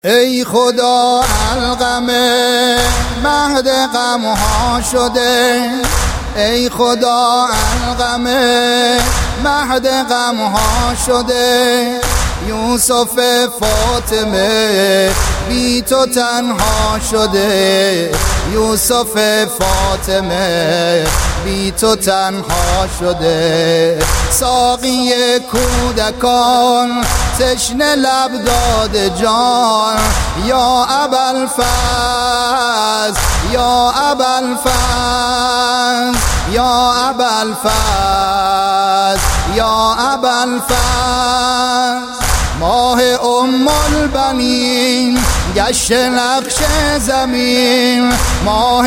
ای خدا الغم مهد غمها شده، ای خدا الغم مهد غمها شده. یوسف فاطمه بی تو تنها شده، یوسف فاطمه بی تو تنها شده. ساقی کودکان تشنه لب داده جان، یا ابوالفضل یا ابوالفضل یا ابوالفضل یا ابوالفضل. ماه البنین گشت نقش زمین، ماه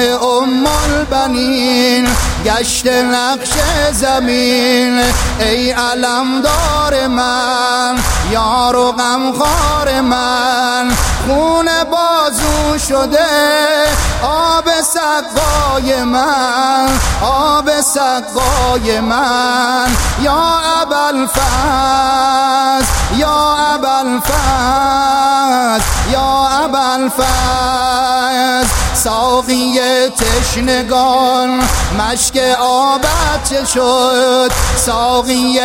البنین گشت نقش زمین. ای علمدار من، یار و غمخوار من، خون بازو شده آب سقای من، آب سقای من. یا ابوالفضل یا ابوالفضل یا ابوالفضل. ساقی تشنگان مشک آبت چه شد، ساقی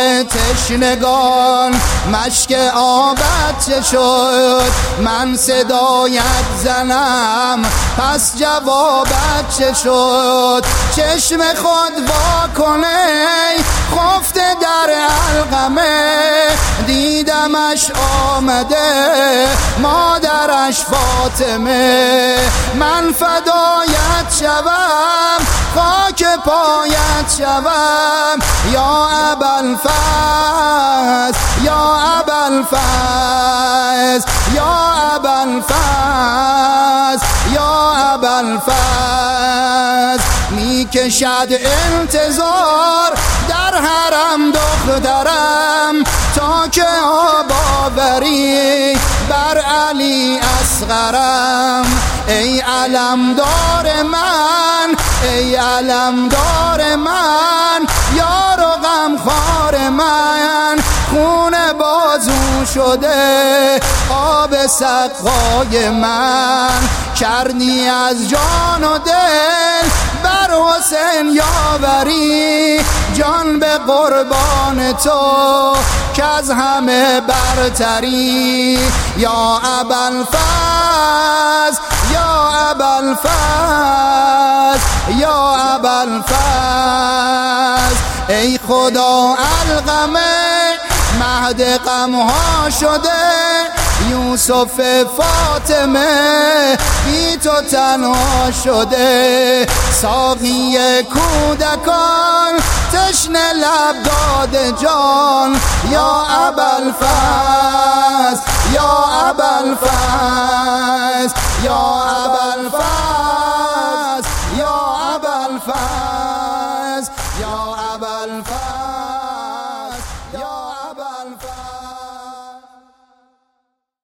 تشنگان مشک آبت چه شد. من صدایت زنم پس جوابت چه شد. چشم خود وا کنه خفته در الغمه، دیدمش آمده مادرش فاطمه. من فدایت شوم خاک پایت شوم، یا ابوالفضل یا ابوالفضل یا ابوالفضل یا ابوالفضل. می کشد انتظار در حرم دخترم، تا که آب آوری بر علی اصغرم. ای علمدار من، ای علمدار من، یار و غمخوار من، خون بازو شده آب سقای من. کردی از جان و دل بر حسین یاوری، جان به قربان تو که از همه برتری. یا ابوالفضل یا ابوالفضل یا ابوالفضل. ای خدا الغم مهد غمها شده، یوسف فاطمه بی تو تنها شده. ساقی کودکان تشنه لب داده جان، یا ابوالفضل یا ابوالفضل یا ابوالفضل یا ابوالفضل یا ابوالفضل.